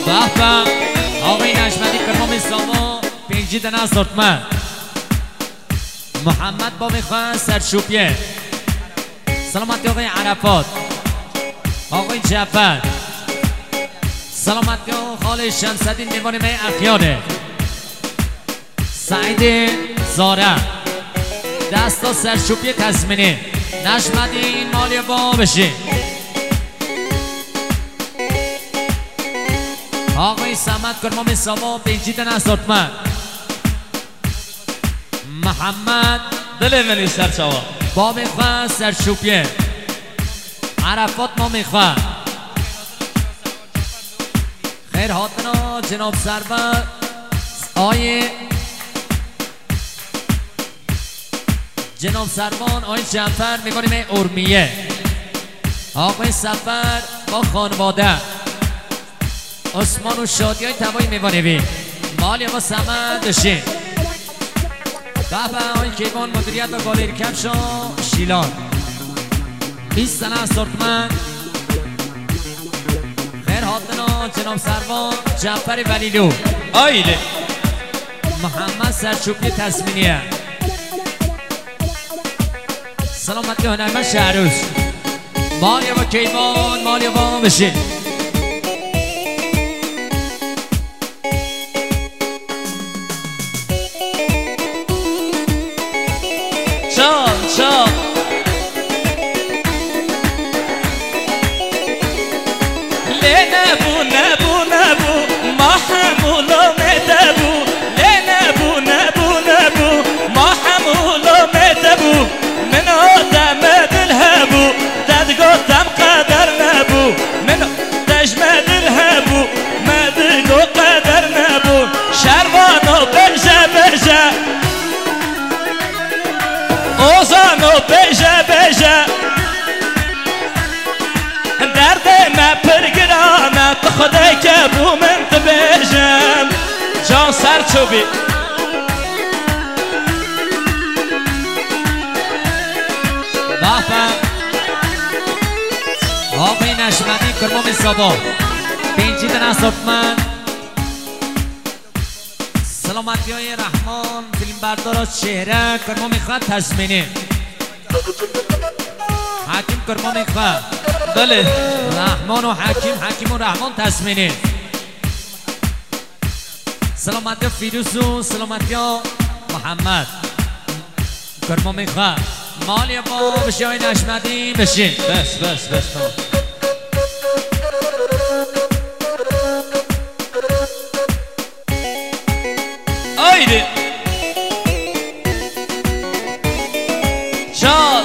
بحبه آقای نشمدی کرمام ساما پینجی دنه سرطمه محمد با میخواه سرشوپیه سلامتی آقای عرفات آقای جعفر سلامتی خال شمسدین میوان می اخیانه سعید زاره دستا سرشوپی تزمینی نشمدی این مالی با بشه آقای سمت کرمام ساما پیجیدن اساتمن محمد دل منی سرچاوا با میخواه سرشوپیه عرفات ما میخواه خیر حاطنا جناب سرور آیه جناب سروان آقای جعفر میکنیم ارمیه آقای سفر با خانواده عثمان و شادی های تبایی میبانیم مالی ما سمت داشتیم بابا آقای کیوان مدیریت و گالری کفشا شیلان 20 سنه اسورتمن خیر حاطنا جناب سروان جعفر ولیلو آیله محمد سرچوبی تسمینیه سلامتی هنرمند شهروز مالی با کیوان مالی با بشین چال لی نبو ما حمولو میتبو لی نبو ما حمولو میتبو من آدم دلهبو داد گفتم قدر نبو من دجمه دلهبو مدلو قدر نبو شروانو بجه اوزانو بجه درد ما پرگرانه تو خدای که بو من تبجم جان سر چوبی بابا آقای نشمدی کرمام سابا پینجی دن اسورتمن سلامتی های رحمان فیلم بردار چهره کرمام خواه تزمینی حکیم کرمام خواه بله رحمان و حکیم و رحمان تزمینی سلامتی ها فیروز و سلامتی ها محمد کرمام خواه مالی با بشه های نشمدی بشین بس تمام آیده چال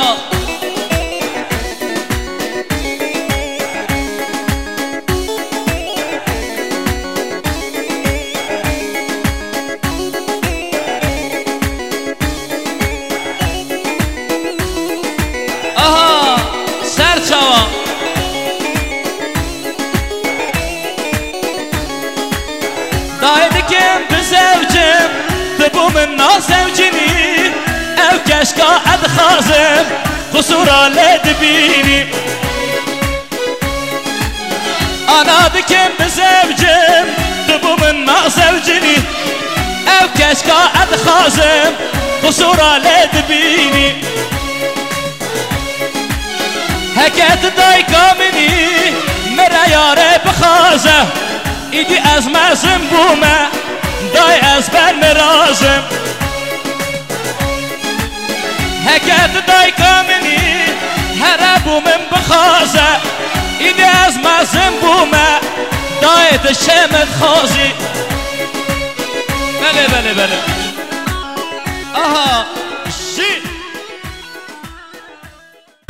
آها سرچاوا دايدكم بزوجم تبو من نازوجني او كشكا ادخازم قصورا لدبيني انا دكم بزوجم تبو من نازوجني او كشكا ادخازم قصورا لدبيني هكات دايكا مني مرا ياري بخازه ایدی از مزم بومه دای از بر مرازم هکت دای کامنی هر بومم بخازه ایدی از مزم بومه دای دشمت خازی بله آها